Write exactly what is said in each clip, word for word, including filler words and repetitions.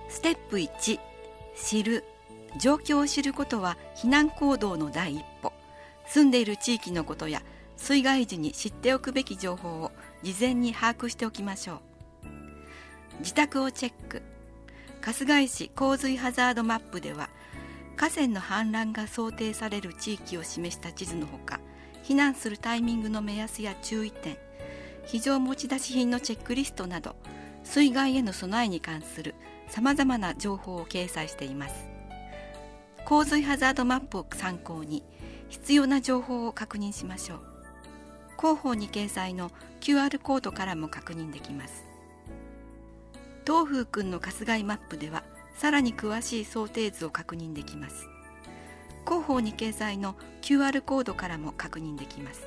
ステップいち、知る。状況を知ることは避難行動の第一歩。住んでいる地域のことや水害時に知っておくべき情報を事前に把握しておきましょう。自宅をチェック。春日井市洪水ハザードマップでは、河川の氾濫が想定される地域を示した地図のほか、避難するタイミングの目安や注意点、非常持ち出し品のチェックリストなど、水害への備えに関するさまざまな情報を掲載しています。洪水ハザードマップを参考に必要な情報を確認しましょう。広報に掲載の キューアール コードからも確認できます。東風くんの春日井マップではさらに詳しい想定図を確認できます。広報に掲載の キューアール コードからも確認できます。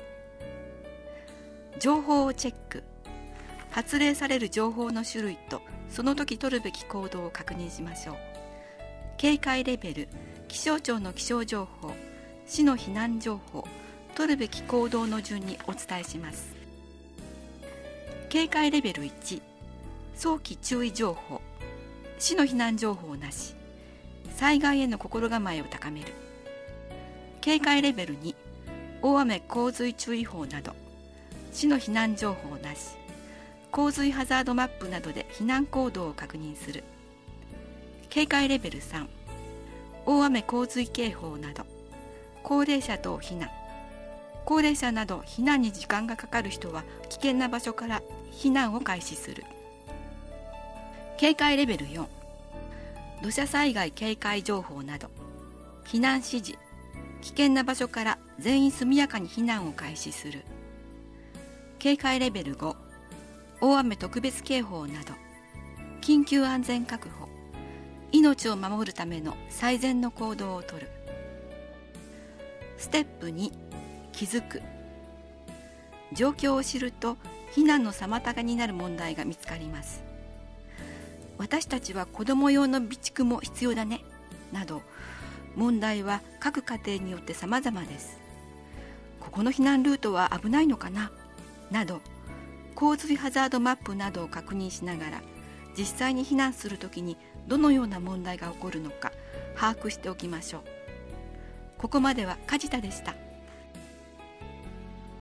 情報をチェック。発令される情報の種類とその時取るべき行動を確認しましょう。警戒レベル、気象庁の気象情報、市の避難情報、取るべき行動の順にお伝えします。警戒レベルいち、早期注意情報、市の避難情報なし、災害への心構えを高める。警戒レベルに、大雨洪水注意報など、市の避難情報なし、洪水ハザードマップなどで避難行動を確認する。警戒レベルさん、大雨洪水警報など、高齢者等避難。高齢者など避難に時間がかかる人は危険な場所から避難を開始する。警戒レベルよん、土砂災害警戒情報など、避難指示。危険な場所から全員速やかに避難を開始する。警戒レベルご、大雨特別警報など、緊急安全確保。命を守るための最善の行動をとる。ステップに、気づく。状況を知ると避難の妨げになる問題が見つかります。私たちは子ども用の備蓄も必要だね、など、問題は各家庭によって様々です。ここの避難ルートは危ないのかな、など、洪水ハザードマップなどを確認しながら、実際に避難するときにどのような問題が起こるのか把握しておきましょう。ここまでは梶田でした。